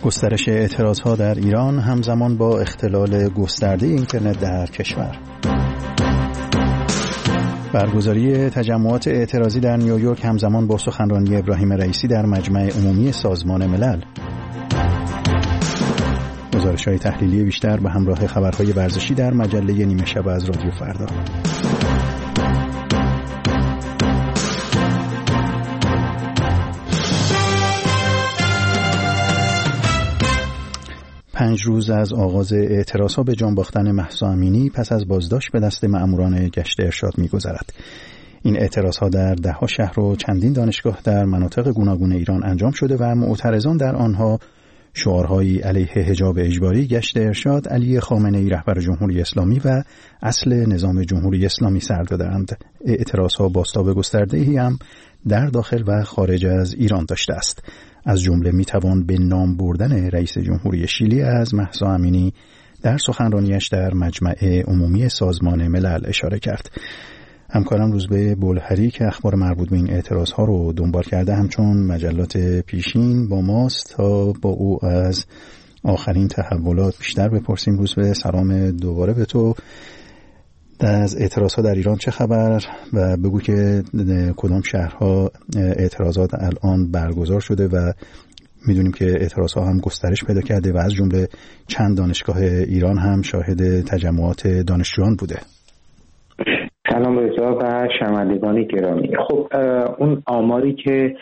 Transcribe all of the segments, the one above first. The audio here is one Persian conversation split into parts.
گسترش اعتراضها در ایران همزمان با اختلال گسترده اینترنت در کشور. برگزاری تجمعات اعتراضی در نیویورک همزمان با سخنرانی ابراهیم رئیسی در مجمع عمومی سازمان ملل. گزارش‌های تحلیلی بیشتر به همراه خبرهای ورزشی در مجله نیمه شب از رادیو فردا. 5 روز از آغاز اعتراضها به جان باختن مهسا امینی پس از بازداشت به دست مأموران گشت ارشاد می‌گذرد. این اعتراضها در ده‌ها شهر و چندین دانشگاه در مناطق گوناگون ایران انجام شده و معترضان در آنها شعارهایی علیه حجاب اجباری، گشت ارشاد، علی خامنه‌ای رهبر جمهوری اسلامی و اصل نظام جمهوری اسلامی سر دادند. اعتراضها بازتاب گسترده‌ای هم در داخل و خارج از ایران داشته است. از جمله میتوان به نام بردن رئیس جمهوری شیلی از مهسا امینی در سخنرانیش در مجمع عمومی سازمان ملل اشاره کرد. همکارم روزبه بلهری که اخبار مربوط به این اعتراضها رو دنبال کرده همچون مجلات پیشین با ماست تا با او از آخرین تحولات بیشتر بپرسیم. روزبه، سلام دوباره به تو. از اعتراضها در ایران چه خبر و بگو که کدام شهرها اعتراضات الان برگزار شده و میدونیم که اعتراضها هم گسترش پیدا کرده و از جمله چند دانشگاه ایران هم شاهد تجمعات دانشجویان بوده. سلام رضا و شنوندگان گرامی. خب اون آماری که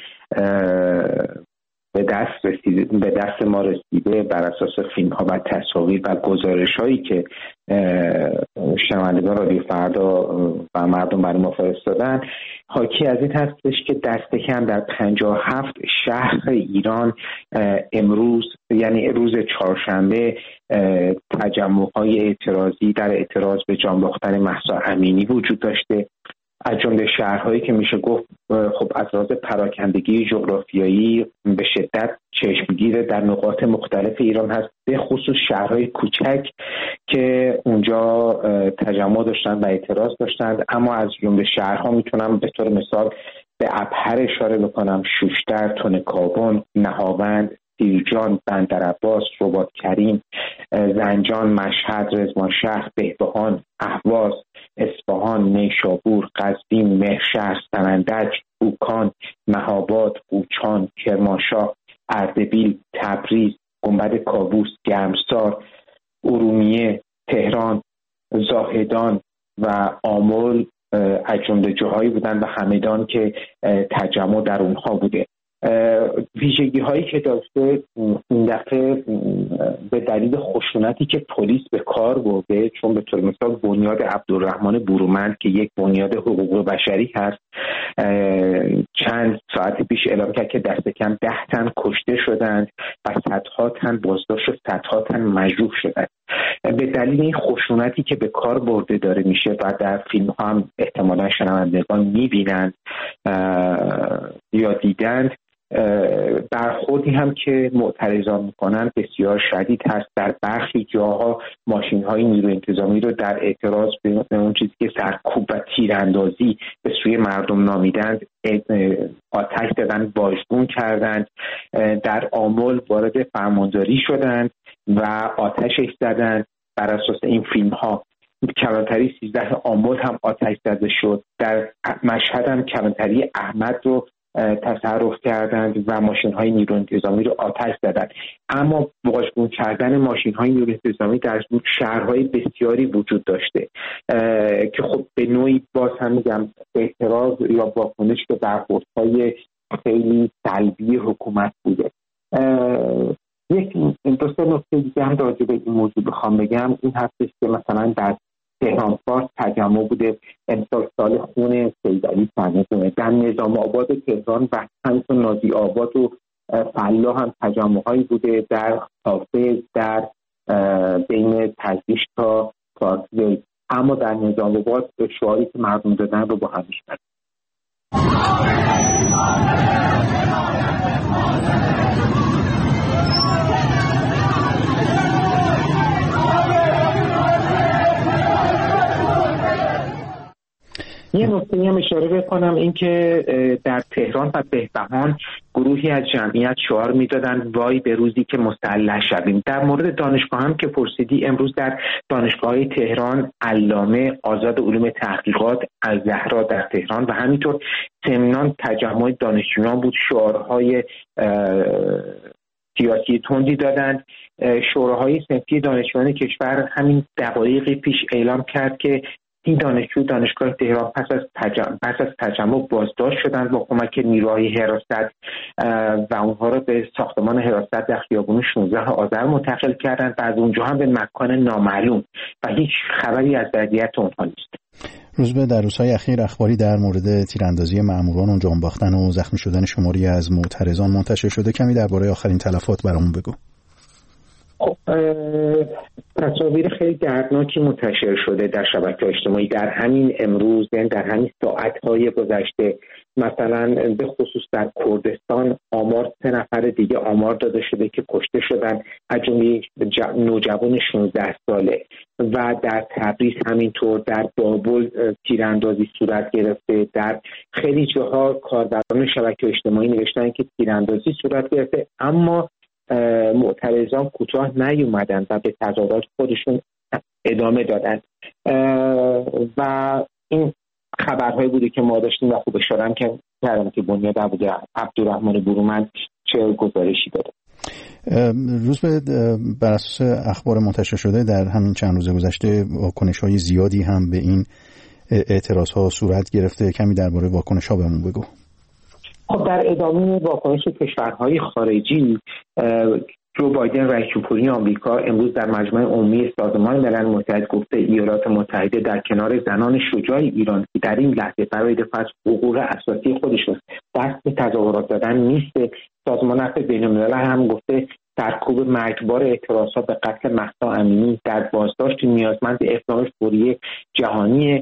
به دست ما رسیده بر اساس فیلم ها و تصاویر و گزارش هایی که شنوندگان رادیو فردا و مردم برای ما فرستادن حاکی از این هستش که دست کم در 57 شهر ایران امروز یعنی روز چهارشنبه تجمع‌های اعتراضی در اعتراض به جان باختن مهسا امینی وجود داشته. از جمله شهرهایی که میشه گفت خب از لحاظ پراکندگی جغرافیایی به شدت چشمگیر در نقاط مختلف ایران هست، به خصوص شهرهای کوچک که اونجا تجمع داشتن و اعتراض داشتند. اما از جمله شهرها میتونم به طور مثال به ابهر اشاره بکنم: شوشتر، تونکابون، نهاوند، سیرجان، بندرعباس، رباطکریم، زنجان، مشهد، رزمانشهر، بهبهان، اهواز، اصفهان، نیشابور، قزوین، مهرشهر، سنندج، بوکان، مهاباد، قوچان، کرمانشاه، اردبیل، تبریز، گنبد کاووس، گرمسار، ارومیه، تهران، زاهدان و آمل از جمله جاهایی بودن و همدان که تجمع در اونها بوده. ویژگی هایی که داشته این دفعه به دلیل خشونتی که پلیس به کار برده، چون به طور مثال بنیاد عبدالرحمن برومند که یک بنیاد حقوق بشری هست چند ساعت پیش اعلام کرد که دست کم 10 تن کشته شدند و صدها تن بازداشت و صدها تن مجروح شدند. به دلیل این خشونتی که به کار برده داره میشه و در فیلم ها هم احتمالا شنوندگان میبینند یا دیدند، برخوردی هم که معترضان میکنن بسیار شدید هست. در برخی جاها ماشین های نیروی انتظامی رو در اعتراض به اون چیزی که سرکوب و تیراندازی به سوی مردم نامیدند آتش زدند، باشگون کردند. در آمل وارد فرمانداری شدند و آتشش زدند. بر اساس این فیلم ها کلانتری 13 آمل هم آتش زده شد. در مشهد هم کلانتری احمد رو تصرف کردند و ماشین‌های نیروی انتظامی رو آتش زدند. اما باشگون کردن ماشین‌های نیروی انتظامی در شهرهای بسیاری وجود داشته که خب به نوعی باز هم میگم اعتراض یا واکنش به برخوردهای خیلی سلبی حکومت بوده. یک دو سه نکته دیگه هم راجع به این موضوع بخوام بگم این هستش که مثلا در تهران فارس تجمع بوده، امسال سال خون سیدعلی سنتونه. در نظام آباد تهران و همچون نازی آباد و فلا هم تجمع‌هایی بوده، در حافظ، در بین تزیش تا پارکوی. اما در نظام آباد شعاری که مردم دادن رو با هم میشنن. یه نکته هم اشاره بکنم این که در تهران و بهبهان گروهی از جمعیت شعار میدادن وای به روزی که مسلح شویم. در مورد دانشگاه هم که پرسیدی، امروز در دانشگاه‌های تهران علامه، آزاد علوم تحقیقات، الزهرا در تهران و همینطور سمنان تجمع دانشجویان بود، شعارهای سیاسی تندی دادند. شوراهای صنفی دانشجویان کشور همین دقایقی پیش اعلام کرد که این دانشجو دانشگاه تهران پس از تجمع بازداشت شدند با کمک نیروهای حراست و اونها را به ساختمان حراست در خیابان 16 آذر منتقل کردند و از اونجا هم به مکان نامعلوم و هیچ خبری از وضعیت اونها نیست. روزبه، در روزهای اخیر اخباری در مورد تیراندازی مأموران و جان باختن و زخمی شدن شماری از معترضان منتشر شده. کمی درباره آخرین تلفات برامون بگو. خب تصاویر خیلی دردناکی منتشر شده در شبکه‌های اجتماعی در همین امروز، یعنی در همین ساعت‌های گذشته. مثلا به خصوص در کردستان آمار 3 نفر دیگه آمار داده شده که کشته شدن، از جمله نوجوان 16 ساله. و در تبریز همینطور، در بابل تیراندازی صورت گرفته. در خیلی جاها کاربران شبکه‌های اجتماعی نوشتن که تیراندازی صورت گرفته، اما معترضان کوتاه نیومدن و به تظاهرات خودشون ادامه دادن و این خبرهایی بوده که ما داشتیم و خوب اشاره کردم که بنیاد عبدالرحمن برومند چه گزارشی داده. روز بر اساس اخبار منتشر شده در همین چند روز گذشته واکنش‌های زیادی هم به این اعتراض‌ها صورت گرفته. کمی درباره واکنش‌ها بهمون بگو. خب در ادامه واکنش کشورهای خارجی، جو بایدن رئیس جمهوری آمریکا امروز در مجمع عمومی سازمان ملل متحد گفته ایالات متحده در کنار زنان شجاع ایران که در این لحظه برای دفاع از حقوق اساسی خودشون دست به تظاهرات دادن نیست. سازمان عفو بین‌الملل هم گفته سرکوب مرگبار اعتراضات به قتل مهسا امینی در بازداشت نیازمند اقدام فوری جهانی.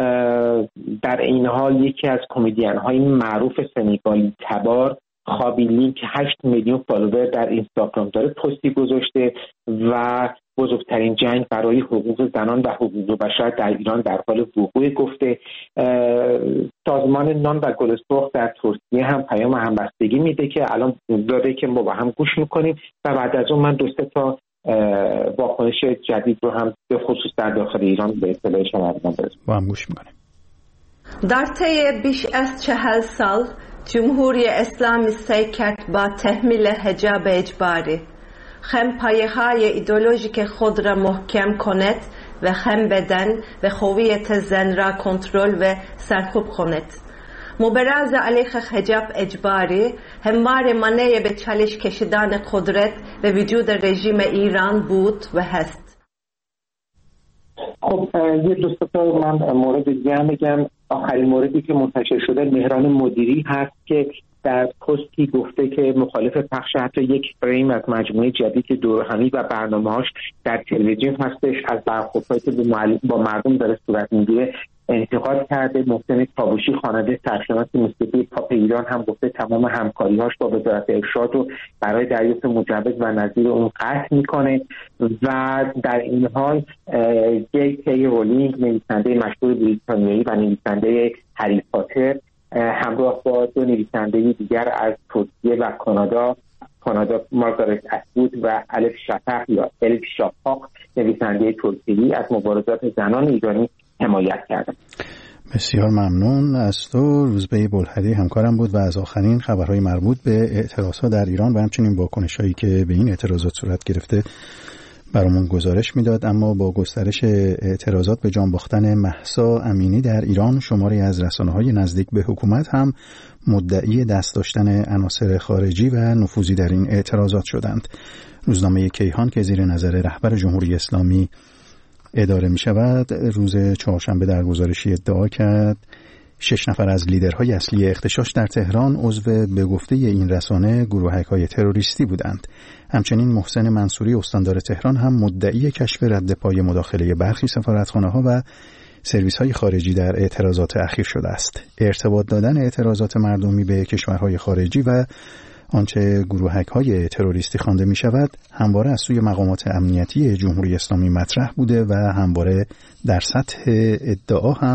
در این حال یکی از کمدین‌های معروف سنگالی تبار خابیلی که 8 میلیون فالوور در اینستاگرام داره پستی گذاشته و بزرگترین جنگ برای حقوق زنان و حقوق بشر در ایران در حال وقوع گفته. سازمان نان و گل سرخ در ترکیه هم پیام همبستگی میده که الان داده که ما با هم گوش میکنیم و بعد از اون من 2 تا واکنش جدید رو هم به خصوص در داخل ایران به اطلاع شما برسونم. با هم گوش میکنیم. در طی بیش از 40 سال جمهوری اسلامی سعی کرد با تحمیل حجاب اجباری هم پایه‌های ایدئولوژیک خود را محکم کند و هم بدن و هویت زن را کنترل و سرکوب کند. مبارزه علیه حجاب اجباری همواره مانع به چالش کشیدن قدرت و وجود رژیم ایران بود و هست. خب یه 2 تا من مورد دیگه هم بگم. آخرین موردی که منتشر شده مهران مدیری هست که در پستی گفته که مخالف پخش حتی یک فریم از مجموعه جدید دورهمی و برنامه‌هاش در تلویزیون هستش. از برخوردهایی که با مردم داره صورت میگیره انتقاد کرده. محسن کاوشی خواننده سرشناس موسیقی پاپ ایران هم گفته تمام همکاری‌هاش با وزارت ارشاد رو برای دریافت مجوز و نظیر اون قطع میکنه. و در این حال جی رولینگ نویسنده مشهور بریتانیایی و نویسنده هری پاتر همراه با 2 نویسنده دیگر از ترکیه و کانادا مارگارت اتوود و الف شفق یا الف شافاق نویسنده ترکیه‌ای از مبارزات زنان ایرانی حمایت کردند. بسیار ممنون از تو. روزبه بلحدی همکارم بود و از آخرین خبرهای مربوط به اعتراضات در ایران و همچنین واکنش‌هایی که به این اعتراضات صورت گرفته برامون گزارش میداد. اما با گسترش اعتراضات به جان باختن مهسا امینی در ایران، شماری از رسانه‌های نزدیک به حکومت هم مدعی دست داشتن عناصر خارجی و نفوذی در این اعتراضات شدند. روزنامه کیهان که زیر نظر رهبر جمهوری اسلامی اداره می شود روز چهارشنبه در گزارشی ادعا کرد 6 نفر از لیدرهای اصلی اغتشاش در تهران عضو به گفته این رسانه گروهک‌های تروریستی بودند. همچنین محسن منصوری استاندار تهران هم مدعی کشف رد پای مداخله برخی سفارتخانه‌ها و سرویس‌های خارجی در اعتراضات اخیر شده است. ارتباط دادن اعتراضات مردمی به کشورهای خارجی و آنچه گروهک‌های تروریستی خوانده می شود همواره از سوی مقامات امنیتی جمهوری اسلامی مطرح بوده و همواره در سطح ادعا هم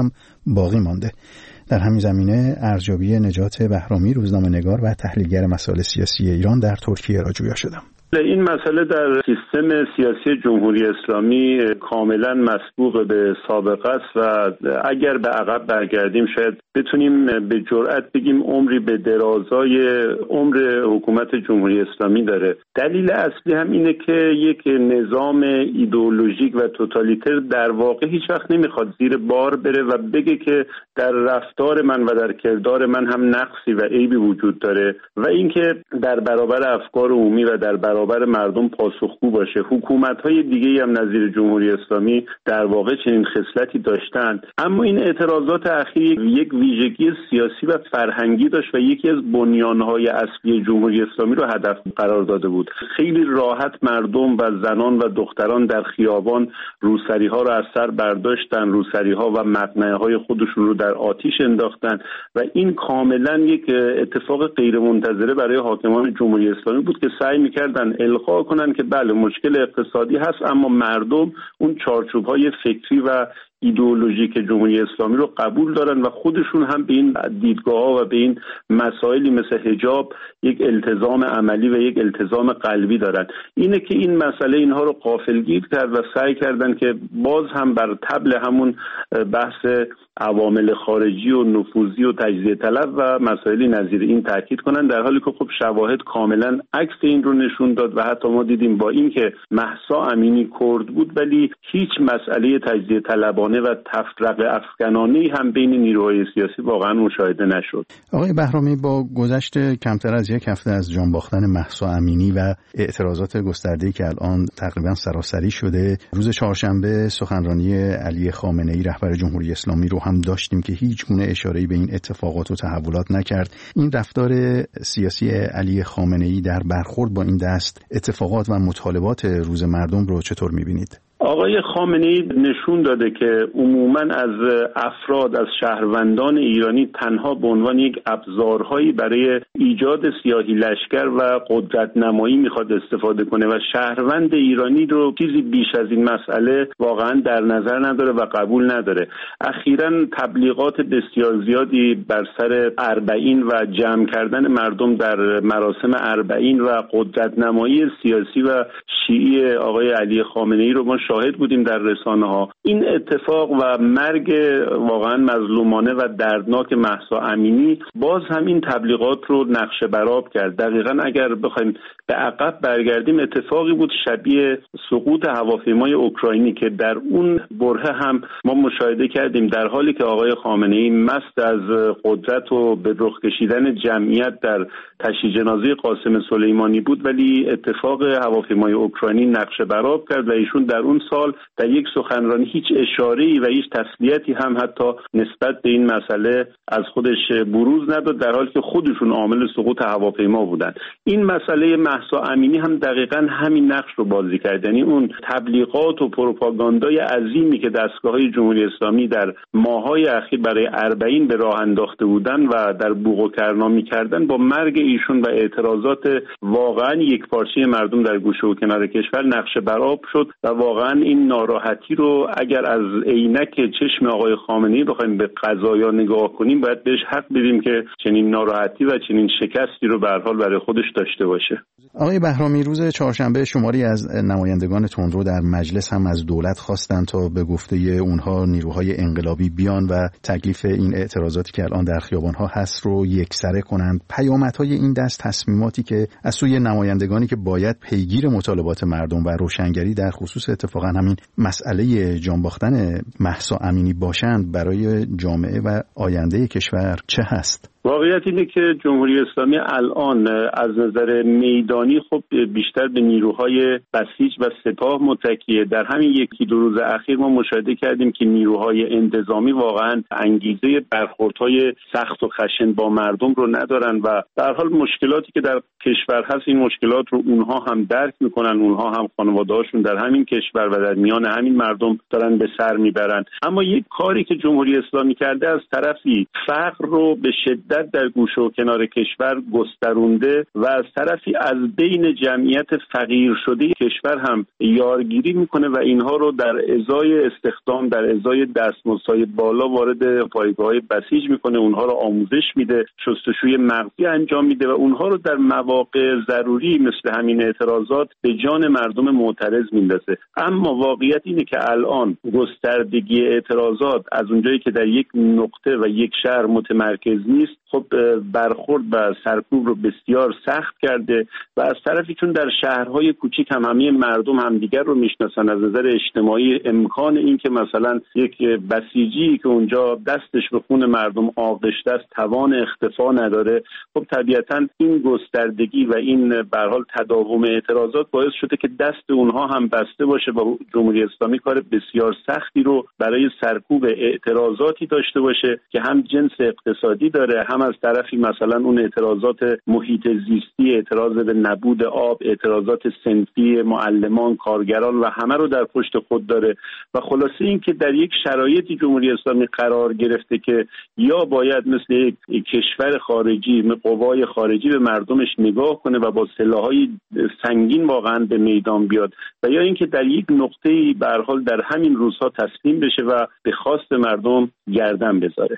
باقی مانده. در همین زمینه ارزیابی نجات بهرامی، روزنامه‌نگار و تحلیلگر مسائل سیاسی ایران، در ترکیه را جویا شدم. این مسئله در سیستم سیاسی جمهوری اسلامی کاملا مسبوق به سابقه است و اگر به عقب برگردیم شاید بتونیم به جرئت بگیم عمری به درازای عمر حکومت جمهوری اسلامی داره. دلیل اصلی هم اینه که یک نظام ایدئولوژیک و توتالیتر در واقع هیچ وقت نمیخواد زیر بار بره و بگه که در رفتار من و در کردار من هم نقصی و عیبی وجود داره و اینکه در برابر افکار عمومی و در برابر مردم پاسخگو باشه. حکومت‌های دیگه‌ای هم نظیر جمهوری اسلامی در واقع چنین خصلتی داشتند، اما این اعتراضات اخیر یک ویژگی سیاسی و فرهنگی داشت و یکی از بنیان‌های اصلی جمهوری اسلامی رو هدف قرار داده بود. خیلی راحت مردم و زنان و دختران در خیابان روسری‌ها رو از سر برداشتن، روسری‌ها و مقنعه‌های خودشون رو در آتش انداختن و این کاملا یک اتفاق غیرمنتظره برای حاکمان جمهوری اسلامی بود که سعی می‌کردن القا کنن که بله مشکل اقتصادی هست، اما مردم اون چارچوب‌های فکری و ایدئولوژیک جمهوری اسلامی رو قبول دارن و خودشون هم به این دیدگاه‌ها و به این مسائلی مثل حجاب یک التزام عملی و یک التزام قلبی دارن. اینه که این مسئله اینها رو غافلگیر کرد و سعی کردن که باز هم بر طبل همون بحث عوامل خارجی و نفوذی و تجزیه طلب و مسائلی نظیر این تاکید کنن، در حالی که خب شواهد کاملا عکس این رو نشون داد و حتی ما دیدیم با اینکه مهسا امینی کرد بود ولی هیچ مسئله تجزیه طلبانه و تفرقه افکنانه‌ای هم بین نیروهای سیاسی واقعا مشاهده نشد. آقای بهرامی، با گذشت کمتر از یک هفته از جان باختن مهسا امینی و اعتراضات گسترده‌ای که الان تقریبا سراسری شده، روز چهارشنبه سخنرانی علی خامنه‌ای رهبر جمهوری اسلامی رو هم داشتیم که هیچ گونه اشاره‌ای به این اتفاقات و تحولات نکرد. این رفتار سیاسی علی خامنه‌ای در برخورد با این دست اتفاقات و مطالبات روز مردم رو چطور می‌بینید؟ آقای خامنه‌ای نشون داده که عموماً از افراد، از شهروندان ایرانی تنها به عنوان یک ابزارهایی برای ایجاد سیاهی لشکر و قدرت نمایی میخواد استفاده کنه و شهروند ایرانی رو چیزی بیش از این مسئله واقعاً در نظر نداره و قبول نداره. اخیراً تبلیغات بسیار زیادی بر سر اربعین و جمع کردن مردم در مراسم اربعین و قدرت نمایی سیاسی و شیعی آقای علی خامنه‌ای رو ما شاهد بودیم در رسانه‌ها. این اتفاق و مرگ واقعا مظلومانه و دردناک مهسا امینی باز هم این تبلیغات رو نقشه برآب کرد. دقیقاً اگر بخوایم به عقب برگردیم اتفاقی بود شبیه سقوط هواپیمای اوکراینی که در اون برهه هم ما مشاهده کردیم در حالی که آقای خامنه‌ای مست از قدرت و به رخ کشیدن جمعیت در تشییع جنازه قاسم سلیمانی بود، ولی اتفاق هواپیمای اوکراینی نقشه برآب کرد و ایشون در اون سال در یک سخنرانی هیچ اشاره‌ای و هیچ تسلیتی هم حتی نسبت به این مسئله از خودش بروز نداد، در حالی که خودشون عامل سقوط هواپیما بودن. این مسئله مهسا امینی هم دقیقاً همین نقش رو بازی کرد، یعنی اون تبلیغات و پروپاگاندای عظیمی که دستگاه‌های جمهوری اسلامی در ماه‌های اخیر برای اربعین به راه انداخته بودن و در بوق و کرنا می‌کردن، با مرگ ایشون و اعتراضات واقعاً یکپارچه مردم در گوشه و کنار کشور نقشه برآب شد و واقعاً این ناراحتی رو اگر از عینک چشم آقای خامنه‌ای بخوایم به قضایا نگاه کنیم باید بهش حق بدیم که چنین ناراحتی و چنین شکستی رو به هر حال برای خودش داشته باشه. آقای بهرامی، روز چهارشنبه شماری از نمایندگان تندرو در مجلس هم از دولت خواستند تا به گفته اونها نیروهای انقلابی بیان و تکلیف این اعتراضاتی که الان در خیابان‌ها هست رو یکسره کنند. پیامدهای این دست تصمیماتی که از سوی نمایندگانی که باید پیگیر مطالبات مردم و روشنگری در خصوص اتفاقا همین مسئله جان باختن مهسا امینی باشند برای جامعه و آینده کشور چه هست؟ واقعیت اینه که جمهوری اسلامی الان از نظر میدانی خب بیشتر به نیروهای بسیج و سپاه متکیه. در همین یکی دو روز اخیر ما مشاهده کردیم که نیروهای انتظامی واقعا انگیزه برخوردهای سخت و خشن با مردم رو ندارن و در حال مشکلاتی که در کشور هست این مشکلات رو اونها هم درک میکنن، اونها هم خانواده‌هاشون در همین کشور و در میان همین مردم دارن به سر میبرن. اما یک کاری که جمهوری اسلامی کرده از طرفی فقر رو به شدت شدت در گوشه و کنار کشور گسترونده و از طرفی از بین جمعیت فقیر شده کشور هم یارگیری میکنه و اینها رو در ازای استخدام، در ازای دستمزدهای بالا وارد پایگاه‌های بسیج میکنه، اونها رو آموزش میده، شستشوی مغزی انجام میده و اونها رو در مواقع ضروری مثل همین اعتراضات به جان مردم معترض میندازه. اما واقعیت اینه که الان گستردگی اعتراضات از اونجایی که در یک نقطه و یک شهر متمرکز نیست، خب برخورد و سرکوب رو بسیار سخت کرده و از طرفی چون در شهرهای کوچیک همه مردم همدیگر رو میشناسن، از نظر اجتماعی امکان این که مثلا یک بسیجی که اونجا دستش به خون مردم آغشته است توان اختفا نداره، خب طبیعتاً این گستردگی و این به هر حال تداوم اعتراضات باعث شده که دست اونها هم بسته باشه و جمهوری اسلامی کار بسیار سختی رو برای سرکوب اعتراضاتی داشته باشه که هم جنس اقتصادی داره، هم از طرفی مثلا اون اعتراضات محیط زیستی، اعتراض به نبود آب، اعتراضات صنفی معلمان، کارگران و همه رو در پشت خود داره و خلاصه این که در یک شرایطی جمهوری اسلامی قرار گرفته که یا باید مثل یک کشور خارجی، قوای خارجی به مردمش نگاه کنه و با سلاح‌های سنگین واقعا به میدان بیاد و یا اینکه در یک نقطه‌ای به هر حال در همین روزها تسلیم بشه و به خواست مردم گردن بذاره.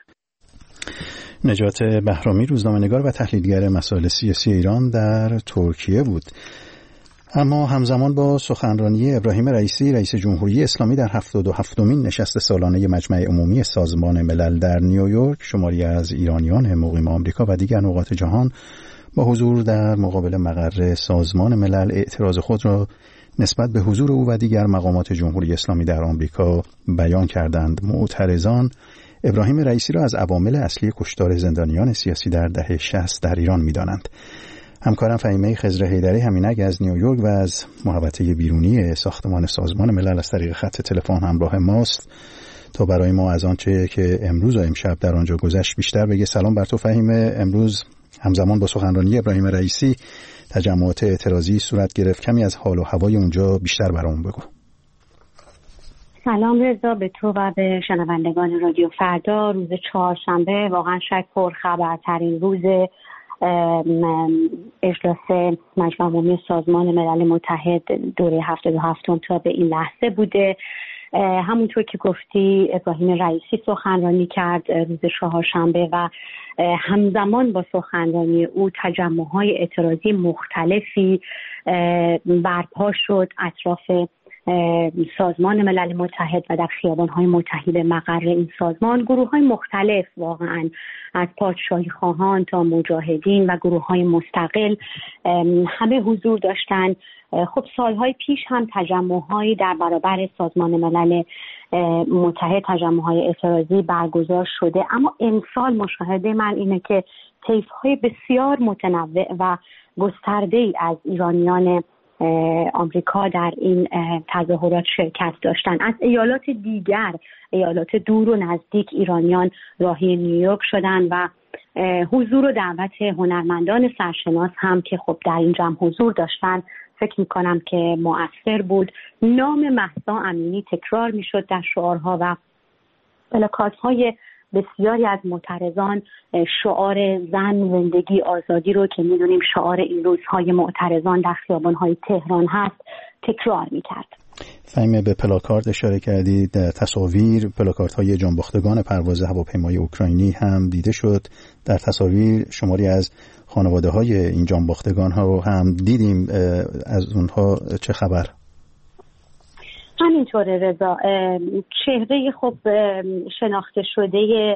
نجات بهرامی، روزنامه‌نگار و تحلیلگر مسائل سیاسی ایران در ترکیه بود. اما همزمان با سخنرانی ابراهیم رئیسی رئیس جمهوری اسلامی در 77مین نشست سالانه مجمع عمومی سازمان ملل در نیویورک، شماری از ایرانیان مقیم آمریکا و دیگر نقاط جهان با حضور در مقابل مقر سازمان ملل اعتراض خود را نسبت به حضور او و دیگر مقامات جمهوری اسلامی در آمریکا بیان کردند. معترضان ابراهیم رئیسی را از عوامل اصلی کشتار زندانیان سیاسی در دهه 60 در ایران می‌دانند. همکارم فهیمه خضر حیدری همینک از نیویورک و از محوطه بیرونی ساختمان سازمان ملل از طریق خط تلفن همراه ماست تا برای ما از آنچه که امروز و امشب در آنجا گذشت بیشتر بگه. سلام بر تو فهیمه. امروز همزمان با سخنرانی ابراهیم رئیسی تجمعات اعتراضی صورت گرفت. کمی از حال و هوای اونجا بیشتر برامون بگو. سلام رضا، به تو و به شنوندگان رادیو فردا. روز چهارشنبه واقعا شاید پرخبرترین روز اجلاس مجمع عمومی سازمان ملل متحد دوره 77 تا به این لحظه بوده. همونطور که گفتی ابراهیم رئیسی سخنرانی کرد روز چهارشنبه و همزمان با سخنرانی او تجمع‌های اعتراضی مختلفی برپا شد اطراف سازمان ملل متحد و در خیابان‌های متحد مقر این سازمان. گروه‌های مختلف واقعاً از پادشاهی خواهان تا مجاهدین و گروه‌های مستقل همه حضور داشتند. خب سالهای پیش هم تجمع‌هایی در برابر سازمان ملل متحد، تجمع‌های اعتراضی برگزار شده، اما امسال مشاهده من اینه که طیف‌های بسیار متنوع و گسترده‌ای از ایرانیان آمریکا در این تظاهرات شرکت داشتن. از ایالات دیگر، ایالات دور و نزدیک، ایرانیان راهی نیویورک شدن و حضور و دعوت هنرمندان سرشناس هم که خب در این جمع حضور داشتن فکر میکنم که مؤثر بود. نام مهسا امینی تکرار میشد در شعارها و پلاکات‌های بسیاری از معترضان. شعار زن، زندگی، آزادی رو که میدونیم شعار این روزهای معترضان در خیابان‌های تهران هست تکرار میکرد. فهیمه، به پلاکارد اشاره کردید. تصاویر پلاکاردهای جانباختگان پرواز هواپیمای اوکراینی هم دیده شد. در تصاویر شماری از خانواده‌های این جانباختگان ها رو هم دیدیم. از اونها چه خبر؟ همینطوره رضا. چهره خب شناخته شده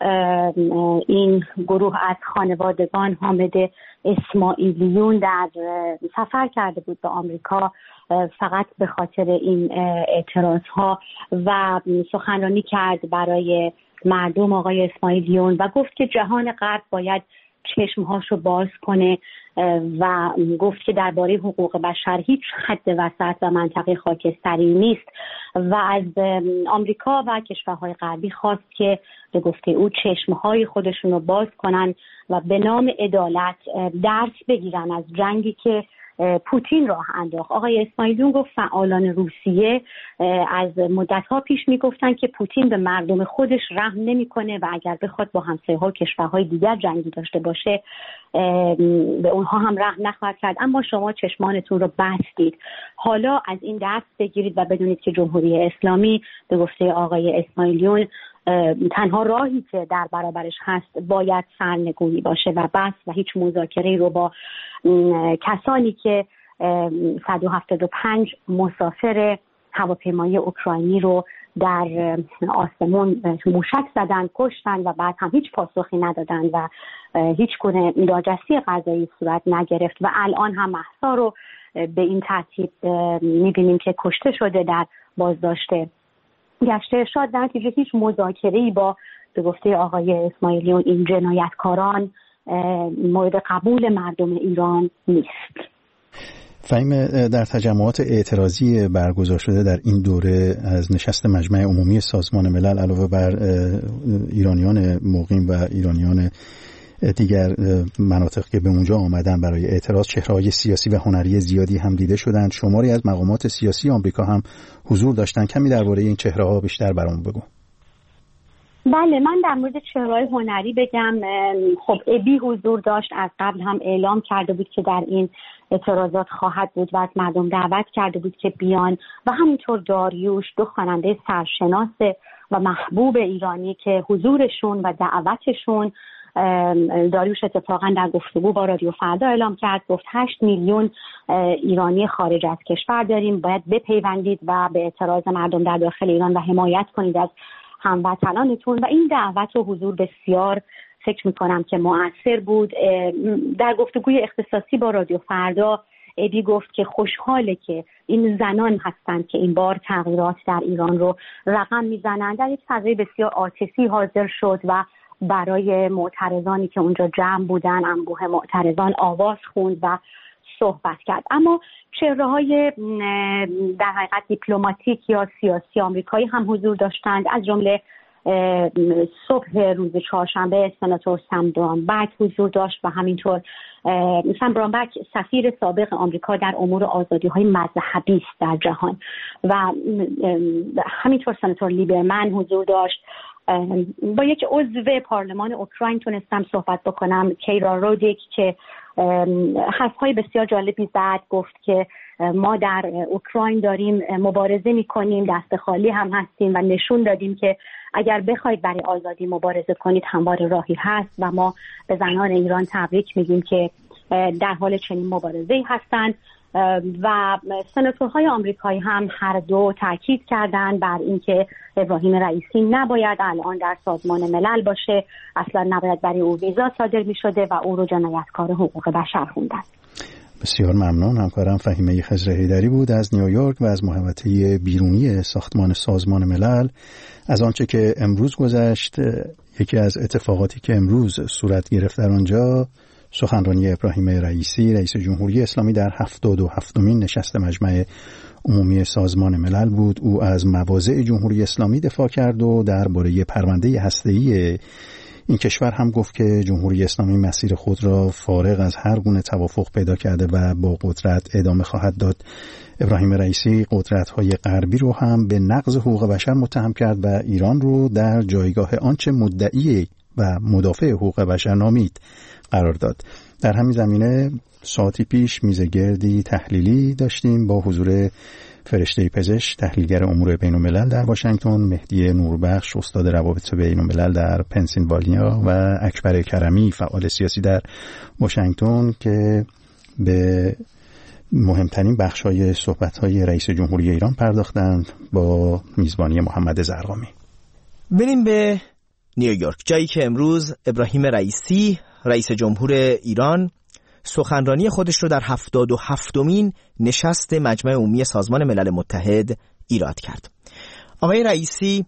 این گروه از خانوادگان حامد اسماعیلیون در سفر کرده بود به آمریکا فقط به خاطر این اعتراض ها و سخنرانی کرد برای مردم آقای اسماعیلیون و گفت که جهان غرب باید چشمهاشو باز کنه و گفت که درباره حقوق بشر هیچ خط وسط و منطقه خاکستری نیست و از آمریکا و کشورهای غربی خواست که به گفته او چشمهای خودشون رو باز کنن و به نام عدالت درس بگیرن از جنگی که پوتین راه انداخت. آقای اسماعیلیون گفت فعالان روسیه از مدت‌ها پیش میگفتن که پوتین به مردم خودش رحم نمیکنه و اگر بخواد با همسایه‌ها کشورهای دیگر جنگی داشته باشه به اونها هم رحم نخواهد کرد، اما شما چشمانتون رو بستید. حالا از این درس بگیرید و بدونید که جمهوری اسلامی به گفته آقای اسماعیلیون تنها راهی که در برابرش هست باید سرنگونی باشه و بس و هیچ مذاکره‌ای رو با کسانی که 175 مسافر هواپیمایی اوکراینی رو در آسمون موشک زدن، کشتن و بعد هم هیچ پاسخی ندادن و هیچ گونه دادرسی قضایی صورت نگرفت و الان هم مهسا رو به این ترتیب می‌بینیم که کشته شده در بازداشت گشت ارشاد. در نتیجه هیچ مذاکره‌ای با به گفته آقای اسماعیلیون این جنایتکاران مورد قبول مردم ایران نیست. فهیم، در تجمعات اعتراضی برگزار شده در این دوره از نشست مجمع عمومی سازمان ملل علاوه بر ایرانیان مقیم و ایرانیان دیگر مناطق که به اونجا آمدن برای اعتراض، چهره‌های سیاسی و هنری زیادی هم دیده شدند. شماری از مقامات سیاسی آمریکا هم حضور داشتن. کمی درباره این چهره‌ها بیشتر برام بگو. بله، من در مورد چهره‌های هنری بگم. خب ابی حضور داشت، از قبل هم اعلام کرده بود که در این اعتراضات خواهد بود و از مردم دعوت کرده بود که بیان و همینطور داریوش، دو خواننده سرشناس و محبوب ایرانی که حضورشون و دعوتشون، داریوش اتفاقا در گفتگو با رادیو فردا اعلام کرد، گفت 8 میلیون ایرانی خارج از کشور داریم، باید بپیوندید و به اعتراض مردم در داخل ایران و حمایت کنید از هموطنانتون و این دعوت و حضور بسیار فکر میکنم که مؤثر بود. در گفتگوی اختصاصی با رادیو فردا ابی گفت که خوشحاله که این زنان هستند که این بار تغییرات در ایران رو رقم میزنند. در یک فضای بسیار عاطفی حاضر شد و برای معترضانی که اونجا جمع بودن، انبوه معترضان آواز خوند و صحبت کرد. اما چهره‌های در حقیقت دیپلماتیک یا سیاسی آمریکایی هم حضور داشتند، از جمله صبح روز چهارشنبه سناتور سم برانبک حضور داشت و همینطور سم برانبک سفیر سابق آمریکا در امور آزادی‌های مذهبی است در جهان و همینطور سناتور لیبرمن حضور داشت. با یک عضو پارلمان اوکراین تونستم صحبت بکنم، کیرا رودیک، که حرف‌های بسیار جالبی زد. گفت که ما در اوکراین داریم مبارزه می‌کنیم، دست خالی هم هستیم و نشون دادیم که اگر بخواید برای آزادی مبارزه کنید همواره راهی هست و ما به زنان ایران تبریک میگیم که در حال چنین مبارزه‌ای هستند. و سناتورهای آمریکایی هم هر دو تاکید کردند بر اینکه ابراهیم رئیسی نباید الان در سازمان ملل باشه، اصلا نباید برای او ویزا صادر می‌شده و او رو جنایتکار حقوق بشر خوندن. بسیار ممنون. همکارم فهیمه خضر حیدری بود از نیویورک و از محوطه بیرونی ساختمان سازمان ملل. از آنچه که امروز گذشت، یکی از اتفاقاتی که امروز صورت گرفت در آنجا سخنرانی ابراهیم رئیسی رئیس جمهوری اسلامی در 77مین نشست مجمع عمومی سازمان ملل بود. او از مواضع جمهوری اسلامی دفاع کرد و درباره پرونده هسته‌ای این کشور هم گفت که جمهوری اسلامی مسیر خود را فارغ از هر گونه توافق پیدا کرده و با قدرت ادامه خواهد داد. ابراهیم رئیسی قدرت‌های غربی رو هم به نقض حقوق بشر متهم کرد و ایران رو در جایگاه آنچه مدعی و مدافع حقوق بشر نامید قرار داد. در همین زمینه ساعتی پیش میزگردی تحلیلی داشتیم با حضور فرشته پزشک، تحلیلگر امور بین‌الملل در واشنگتن، مهدی نوربخش، استاد روابط بین‌الملل در پنسیلوانیا و اکبر کرمی، فعال سیاسی در واشنگتن، که به مهمترین بخش‌های صحبت‌های رئیس جمهوری ایران پرداختند با میزبانی محمد زرقامی. بریم به نیویورک، جایی که امروز ابراهیم رئیسی رئیس جمهور ایران سخنرانی خودش رو در 77مین نشست مجمع عمومی سازمان ملل متحد ایراد کرد. آقای رئیسی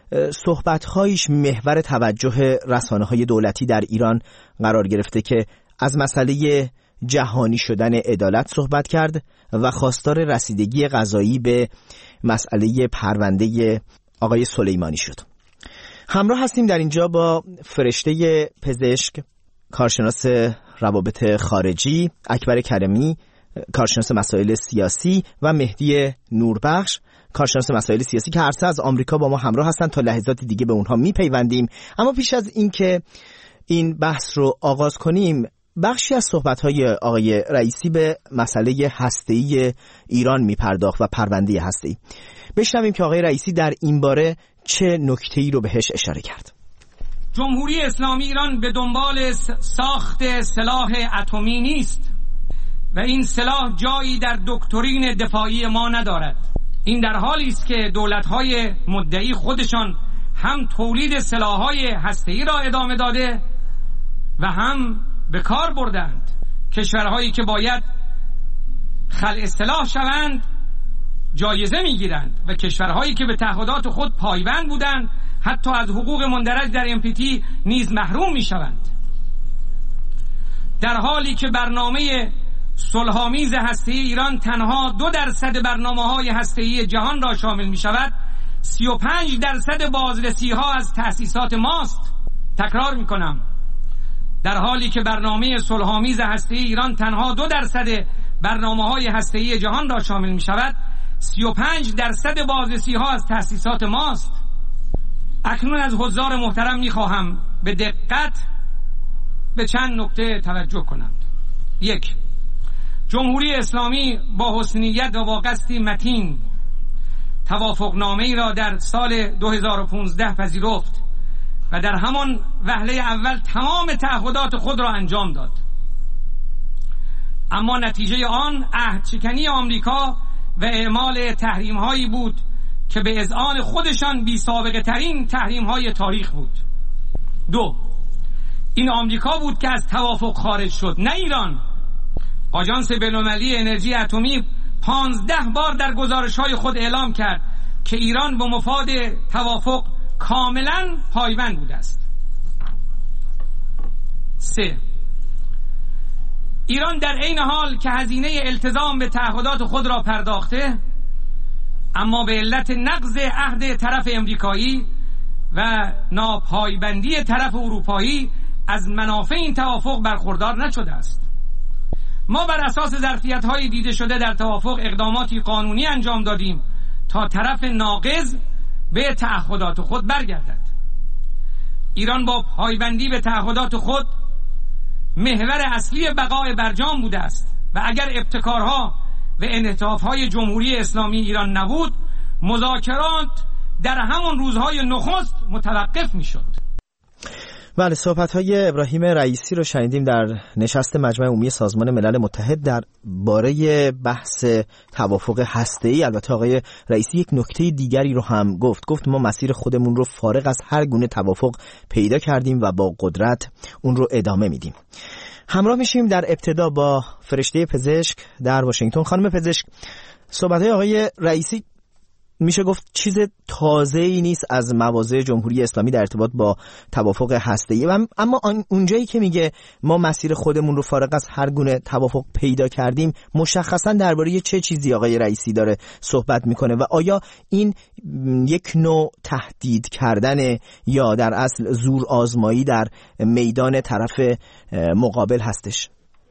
صحبت‌هایش محور توجه رسانه‌های دولتی در ایران قرار گرفته که از مسئله جهانی شدن عدالت صحبت کرد و خواستار رسیدگی قضایی به مسئله پرونده آقای سلیمانی شد. همراه هستیم در اینجا با فرشته پزشک، کارشناس روابط خارجی اکبر کرمی کارشناس مسائل سیاسی و مهدی نوربخش کارشناس مسائل سیاسی که هر سه از آمریکا با ما همراه هستن. تا لحظات دیگه به اونها میپیوندیم. اما پیش از اینکه این بحث رو آغاز کنیم، بخشی از صحبت‌های آقای رئیسی به مسئله هسته‌ای ایران میپرداخت و پرونده هسته‌ای. بشنویم که آقای رئیسی در این باره چه نکته‌ای رو بهش اشاره کرد. جمهوری اسلامی ایران به دنبال ساخت سلاح اتمی نیست و این سلاح جایی در دکترین دفاعی ما ندارد. این در حالی است که دولت‌های مدعی خودشان هم تولید سلاح‌های هسته‌ای را ادامه داده و هم به کار بردند. کشورهایی که باید خلع سلاح شوند جایزه می‌گیرند و کشورهایی که به تعهدات خود پایبند بودند حتی از حقوق مندرج در NPT نیز محروم می‌شوند. در حالی که برنامه صلح‌آمیز هسته‌ای ایران تنها 2% برنامه‌های هسته‌ای جهان را شامل می‌شود، 35% بازرسی‌ها از تأسیسات ماست. تکرار می‌کنم، در حالی که برنامه صلح‌آمیز هسته‌ای ایران تنها 2% برنامه‌های هسته‌ای جهان را شامل می‌شود، 35% بازرسی‌ها از تأسیسات ماست. اکنون از حضار محترم می‌خواهم به دقت به چند نکته توجه کنند. 1. جمهوری اسلامی با حسنیت و با قصدی متین توافقنامه‌ای را در سال 2015 پذیرفت و در همان وهله اول تمام تعهدات خود را انجام داد. اما نتیجه آن عهدشکنی آمریکا و اعمال تحریم‌هایی بود که به اذعان خودشان بی سابقه ترین تحریم‌های تاریخ بود. 2. این آمریکا بود که از توافق خارج شد، نه ایران. آژانس بین‌المللی انرژی اتمی 15 بار در گزارش‌های خود اعلام کرد که ایران به مفاد توافق کاملا پایبند بوده است. 3. ایران در عین حال که هزینه التزام به تعهدات خود را پرداخته، اما به علت نقض عهد طرف امریکایی و ناپایبندی طرف اروپایی از منافع این توافق برخوردار نشده است. ما بر اساس ظرفیت‌های دیده شده در توافق اقداماتی قانونی انجام دادیم تا طرف ناقض به تعهدات خود برگردد. ایران با پایبندی به تعهدات خود محور اصلی بقای برجام بوده است و اگر ابتکارها و انعطاف‌های جمهوری اسلامی ایران نبود، مذاکرات در همون روزهای نخست متوقف می‌شد. بله، صحبت‌های ابراهیم رئیسی رو شنیدیم در نشست مجمع عمومی سازمان ملل متحد در باره بحث توافق هسته‌ای. البته آقای رئیسی یک نکته دیگری رو هم گفت ما مسیر خودمون رو فارغ از هر گونه توافق پیدا کردیم و با قدرت اون رو ادامه میدیم. همراه میشیم در ابتدا با فرشته پزشک در واشنگتن. خانم پزشک، صحبت‌های آقای رئیسی میشه گفت چیز تازه‌ای نیست از مواضع جمهوری اسلامی در ارتباط با توافق هسته‌ای، اما اونجایی که میگه ما مسیر خودمون رو فارغ از هر گونه توافق پیدا کردیم، مشخصا درباره چه چیزی آقای رئیسی داره صحبت میکنه و آیا این یک نوع تهدید کردن یا در اصل زور آزمایی در میدان طرف مقابل هستش؟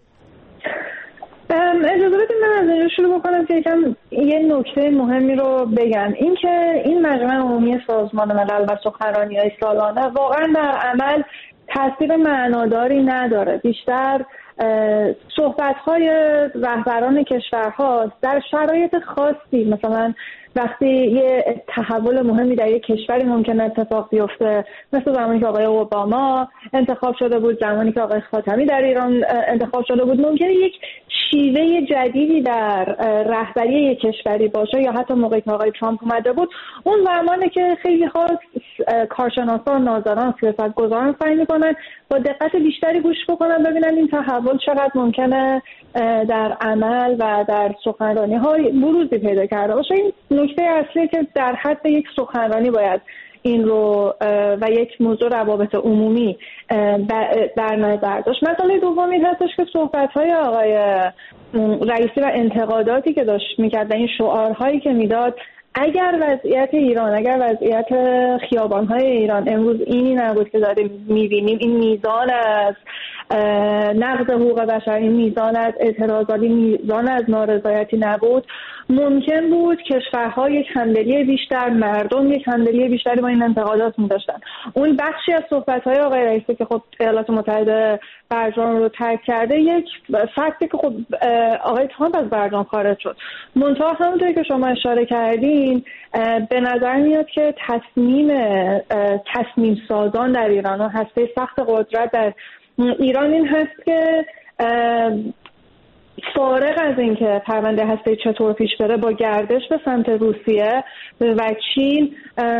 اجازه بدید من از اینجا شروع بکنم که یه نکته مهمی رو بگم، این که این مجمع عمومی سازمان ملل و سخنرانی‌های سالانه واقعا در عمل تاثیر معناداری نداره. بیشتر صحبت‌های رهبران کشورها در شرایط خاصی، مثلا وقتی یه تحول مهمی در یک کشوری ممکنه اتفاق بیفته، مثل زمانی که آقای اوباما انتخاب شده بود، زمانی که آقای خاتمی در ایران انتخاب شده بود، ممکنه یک شیوه جدیدی در رهبری یک کشوری باشه، یا حتی موقعی که آقای ترامپ اومده بود، اون زمانه که خیلی ها کارشناسان، ناظران، سیاستگزاران سعی میکنن با دقت بیشتری گوش بکنن ببینن این تحول چقدر ممکنه در عمل و در سخنرانی‌ها بروزی پیدا کرده باشه. این نکته اصلی که در حد یک سخنرانی باید این رو و یک موضوع روابط عمومی در نظر داشت. مسئله دومی هستش که صحبت‌های آقای رئیسی و انتقاداتی که داشت می‌کرد و این شعارهایی که میداد، اگر وضعیت ایران، اگر وضعیت خیابان‌های ایران امروز اینی نبود که داریم می‌بینیم، این میزان از نقض حقوق بشر، این میزان از اعتراضات، میزان از نارضایتی نبود، ممکن بود کشورها یک همدلی بیشتر، مردم یک همدلی بیشتری با این انتقادات می‌داشتن. اون بخشی از صحبت‌های آقای رئیسی که خب ایالات متحده برجام رو ترک کرده، یک فکتی که خب آقای ترامپ از برجام خارج شد. منتها همونطوری که شما اشاره کردین به نظر میاد که تصمیم سازان در ایران و هسته سخت قدرت در ایران این هست که فارغ از اینکه پرونده هسته چطور پیش بره، با گردش به سمت روسیه و چین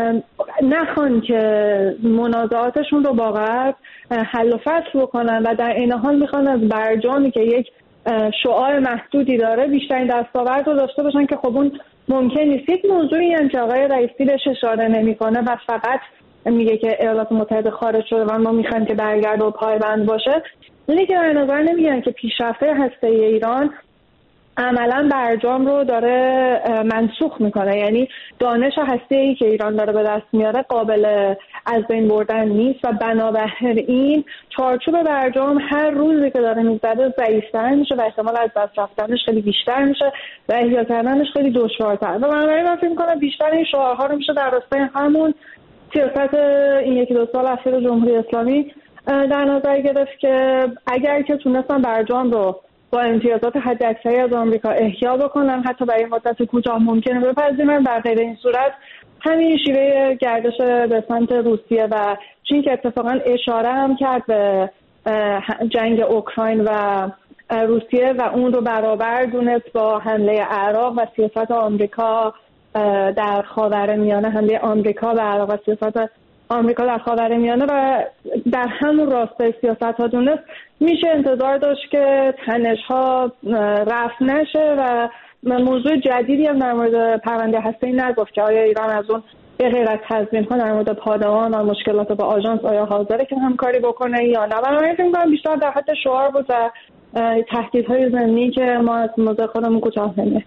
نخوان که منازعاتشون رو با غرب حل و فصل بکنن و در این حال میخوان از برجامی که یک شعار محدودی داره بیشترین دستاورد رو داشته باشن که خب اون ممکن نیست. یک موضوعی هم که آقای رئیسی بهش اشاره نمیکنه و فقط میگه که ایالات متحده خارج شده و ما میخوایم که برگرده و پایبند باشه، اینه که در نظر نمیگیرن که پیشرفت هسته ایران عملا برجام رو داره منسوخ میکنه. یعنی دانش هسته‌ای که ایران داره به دست میاره قابل از بین بردن نیست و بنابراین چارچوب برجام هر روزی که داره میگذره ضعیف‌تر میشه و احتمال از دست رفتنش خیلی بیشتر میشه و احیا کردنش خیلی دشوارتر. و بنابراین من فکر میکنم بیشتر این شعارها رو میشه در راستای همون سیاست این یکی دو سال اخیر جمهوری اسلامی در نظر گرفت که اگر که تونستن برجام رو با امتیازات حداکثری از آمریکا احیا بکنن، حتی برای مدت کوتاه ممکنه بپذیرن، در غیر این صورت همین شیوه گردش به سمت روسیه و چین که اتفاقا اشاره هم کرد به جنگ اوکراین و روسیه و اون رو برابر دونست با حمله عراق و سیاست آمریکا در خاورمیانه، حمله آمریکا به عراق و سیاست آمریکا در خاورمیانه و در همون راستای سیاست‌ها دونست، میشه انتظار داشت که تنش‌ها رفع نشه و موضوع جدیدی هم در مورد پرونده هسته‌ای نگفت که آیا ایران از اون به غیر از تضمین‌ها در مورد پادوان و مشکلات با آژانس آیا حاضره که همکاری بکنه یا نه. من فکر می‌کنم بیشتر در حد شعار بود و تهدیدهای ضمنی که ما از موضوع خودمون کوتاه نمی‌ایم.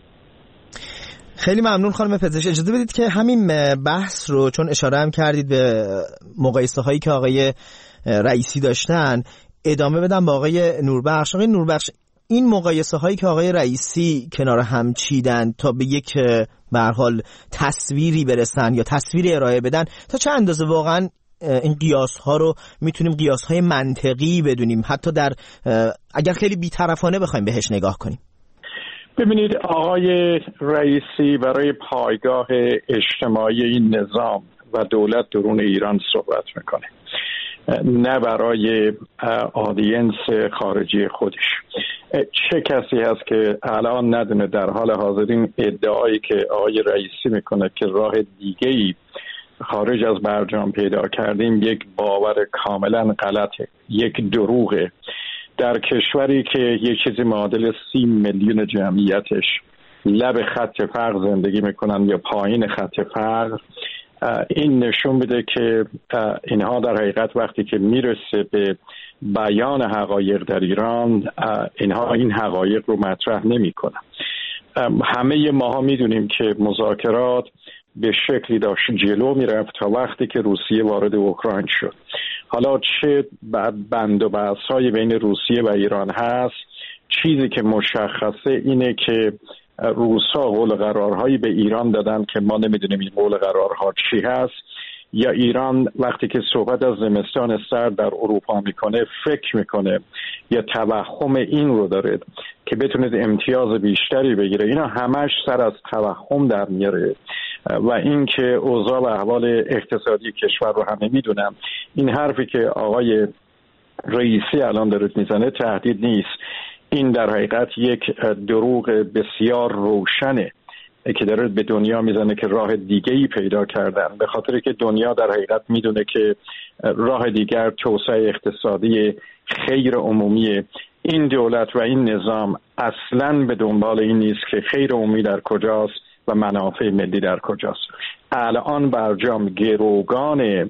خیلی ممنون خانم پزشک. اجازه بدید که همین بحث رو، چون اشاره هم کردید به مقایسه هایی که آقای رئیسی داشتن، ادامه بدم با آقای نوربخش. آقای نوربخش، این مقایسه هایی که آقای رئیسی کنار هم چیدن تا به یک به هر حال تصویری برسن یا تصویری ارائه بدن، تا چه اندازه واقعا این قیاس ها رو میتونیم قیاس های منطقی بدونیم، حتی در اگر خیلی بی‌طرفانه بخوایم بهش نگاه کنیم؟ ببینید، آقای رئیسی برای پایگاه اجتماعی این نظام و دولت درون ایران صحبت میکنه، نه برای آدینس خارجی خودش. چه کسی هست که الان ندونه در حال حاضر این ادعایی که آقای رئیسی میکنه که راه دیگه‌ای خارج از برجام پیدا کردیم یک باور کاملا غلطه، یک دروغه. در کشوری که یک چیزی معادل 30 میلیون جمعیتش لب خط فقر زندگی میکنن یا پایین خط فقر، این نشون میده که اینها در حقیقت وقتی که میرسه به بیان حقایق در ایران، اینها این حقایق رو مطرح نمیکنن. همه ماها میدونیم که مذاکرات به شکلی داشت جلو میرفت تا وقتی که روسیه وارد اوکراین شد. حالا چه بند و بحث‌های بین روسیه و ایران هست، چیزی که مشخصه اینه که روس‌ها قول قرارهایی به ایران دادن که ما نمیدونیم این قول قرارها چی هست، یا ایران وقتی که صحبت از زمستان سرد در اروپا میکنه فکر میکنه یا توهم این رو داره که بتونه امتیاز بیشتری بگیره. اینا همش سر از توهم در میاره و این که اوضاع و احوال اقتصادی کشور رو همه میدونن. این حرفی که آقای رئیسی الان داره میزنه تهدید نیست، این در حقیقت یک دروغ بسیار روشنه که داره به دنیا میزنه که راه دیگه‌ای پیدا کردن، به خاطر که دنیا در حقیقت میدونه که راه دیگر توسعه اقتصادی خیر عمومی. این دولت و این نظام اصلاً به دنبال این نیست که خیر عمومی در کجاست و منافع ملی در کجاست. الان برجام گروگان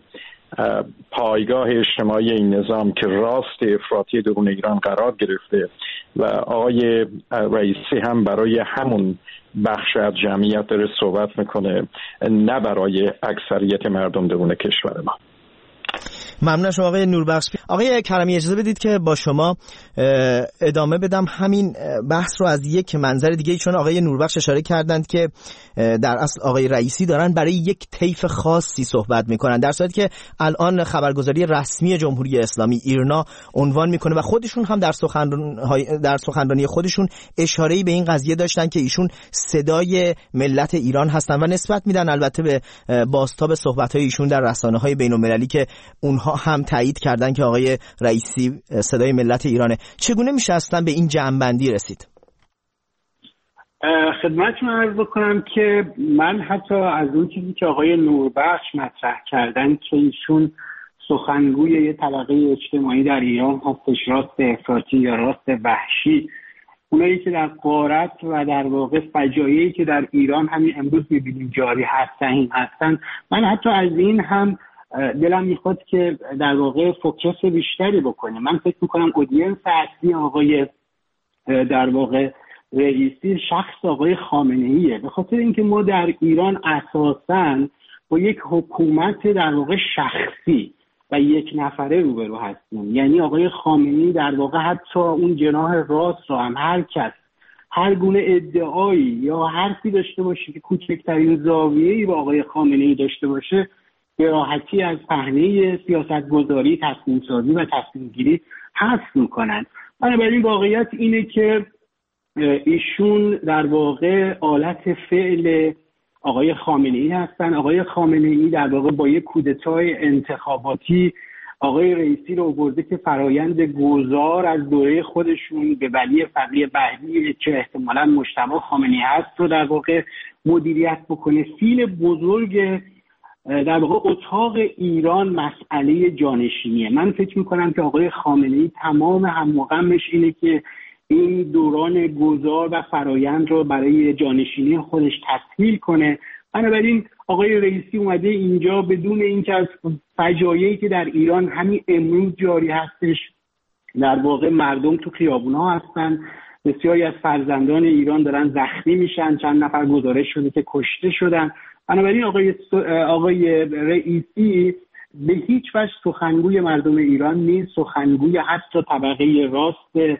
پایگاه اجتماعی این نظام که راست افراطی درون ایران قرار گرفته و آقای رئیسی هم برای همون بخش از جمعیت داره صحبت میکنه، نه برای اکثریت مردم درون کشور ما. ممنون شما آقای نوربخش. آقای کرمی اجازه بدید که با شما ادامه بدم همین بحث رو از یک منظر دیگه، چون آقای نوربخش اشاره کردند که در اصل آقای رئیسی دارن برای یک طیف خاصی صحبت میکنن، در صورتی که الان خبرگزاری رسمی جمهوری اسلامی ایرنا عنوان میکنه و خودشون هم در سخنرانی خودشون اشاره‌ای به این قضیه داشتن که ایشون صدای ملت ایران هستن و نسبت میدن البته به بازتاب صحبت‌های ایشون در رسانه‌های بین‌المللی که اونها هم تایید کردن که آقای رئیسی صدای ملت ایرانه. چگونه میشه اصلا به این جمع‌بندی رسید؟ خدمتتون عرض بکنم که من حتی از اون چیزی که آقای نوربخش مطرح کردن که ایشون سخنگوی یه طبقه اجتماعی در ایران هستش، راست افراطی یا راست وحشی، اونایی که در غارت و در واقع فجایعی که در ایران همین امروز می‌بینیم جاری هستن، من حتی از این هم دلم میخواد که در واقع فوکس بیشتری بکنه. من فکر میکنم اودینس اصلی آقای در واقع رئیسی شخص آقای خامنه‌ایه، به خاطر اینکه ما در ایران اساساً با یک حکومت در واقع شخصی و یک نفره روبرو هستیم. یعنی آقای خامنه‌ای در واقع حتی اون جناح راست رو هم هر کس هر گونه ادعایی یا حرفی داشته باشه که کوچکترین زاویه‌ای با آقای خامنه‌ای داشته باشه به راحتی از صحنه سیاست‌گذاری، تصمیم‌سازی و تصمیم‌گیری حذف می‌کنن. بنابراین واقعیت اینه که ایشون در واقع آلت فعل آقای خامنه‌ای هستن. آقای خامنه‌ای در واقع با یک کودتای انتخاباتی آقای رئیسی رو آورده که فرایند گذار از دوره خودشون به ولی فقیه بهری که احتمالاً مجتبی خامنه‌ای هست رو در واقع مدیریت بکنه. فیل بزرگ در واقع اتاق ایران مسئله جانشینیه. من فکر میکنم که آقای خامنه‌ای تمام هم و غمش اینه که این دوران گذار و فرایند رو برای جانشینی خودش تسهیل کنه. بنابراین آقای رئیسی اومده اینجا بدون اینکه از فجایعی که در ایران همین امروز جاری هستش، در واقع مردم تو خیابون‌ها هستن، بسیاری از فرزندان ایران دارن زخمی میشن، چند نفر گزارش شده که کشته شدن. بنابراین آقای رئیسی به هیچ وجه سخنگوی مردم ایران نیست، سخنگوی حتی طبقه راست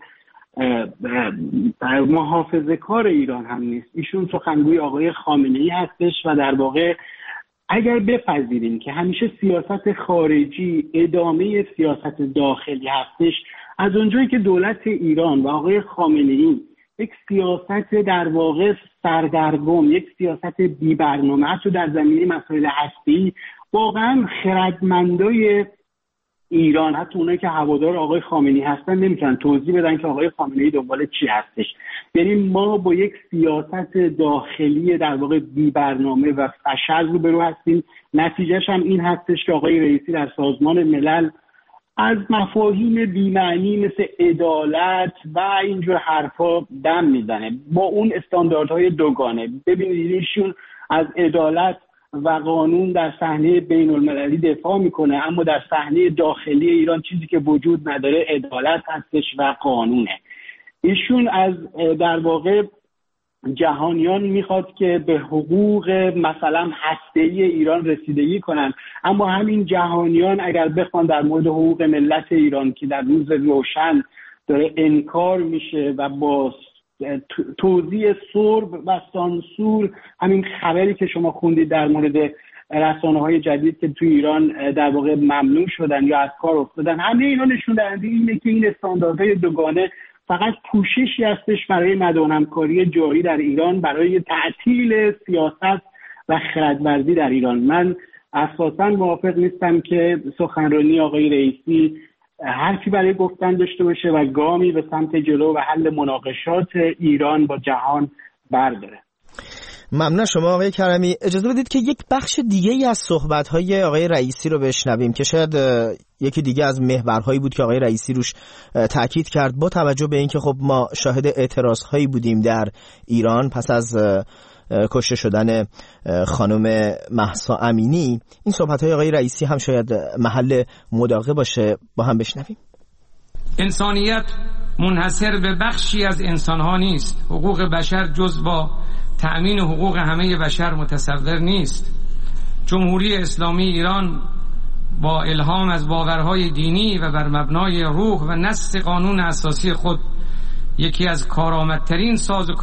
محافظه‌کار ایران هم نیست. ایشون سخنگوی آقای خامنه‌ای هستش و در واقع اگر بپذیریم که همیشه سیاست خارجی ادامه سیاست داخلی هستش، از اونجایی که دولت ایران و آقای خامنه‌ای یک سیاست در واقع سردرگم، یک سیاست بی برنامه حتی در زمینه مسائل هستی، واقعا خردمندای ایران، حتی اونایی که هوادار آقای خامنه‌ای هستن، نمیتونن توضیح بدن که آقای خامنه‌ای دنبال چی هستش. یعنی ما با یک سیاست داخلی در واقع بی برنامه و فشل روبرو هستیم. نتیجهش هم این هستش که آقای رئیسی در سازمان ملل از مفاهیم بی‌معنی مثل عدالت و اینجور حرفا دم میزنه با اون استانداردهای دوگانه. ببینید ایشون از عدالت و قانون در صحنه بین المللی دفاع میکنه، اما در صحنه داخلی ایران چیزی که وجود نداره عدالت هستش و قانونه. ایشون از در واقع جهانیان میخواد که به حقوق مثلا هسته‌ای ایران رسیدگی کنن، اما همین جهانیان اگر بخوان در مورد حقوق ملت ایران که در روز روشن داره انکار میشه و با توزیع سرب و سانسور، همین خبری که شما خوندید در مورد رسانه‌های جدید که تو ایران در واقع ممنوع شدن یا از کار افتادن، همه اینا نشون دهنده اینه که این استانداردهای دوگانه فقط پوششی هستش برای مداومکاری جاری در ایران، برای تعطیل سیاست و خردورزی در ایران. من اساساً موافق نیستم که سخنرانی آقای رئیسی حرفی برای گفتن داشته باشه و گامی به سمت جلو و حل مناقشات ایران با جهان برداره. ممنون شما آقای کرمی. اجازه بدید که یک بخش دیگه ای از صحبت‌های آقای رئیسی رو بشنویم که شاید یکی دیگه از محورهایی بود که آقای رئیسی روش تاکید کرد، با توجه به اینکه خب ما شاهد اعتراضهایی بودیم در ایران پس از کشته شدن خانم مهسا امینی. این صحبت‌های آقای رئیسی هم شاید محل مداقه باشه، با هم بشنویم. انسانیت منحصر به بخشی از انسان‌ها نیست. حقوق بشر جز با تأمین حقوق همه بشر متصور نیست. جمهوری اسلامی ایران با الهام از باورهای دینی و بر مبنای روح و نص قانون اساسی خود یکی از کارآمدترین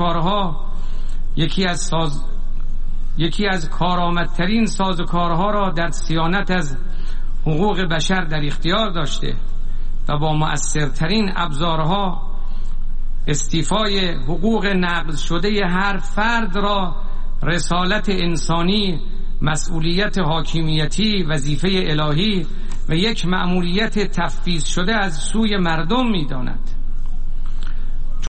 سازوکارها را در صیانت از حقوق بشر در اختیار داشته و با مؤثرترین ابزارها استیفای حقوق نقض شده هر فرد را رسالت انسانی، مسئولیت حاکمیتی، وظیفه الهی و یک مأموریت تفویض شده از سوی مردم می‌داند.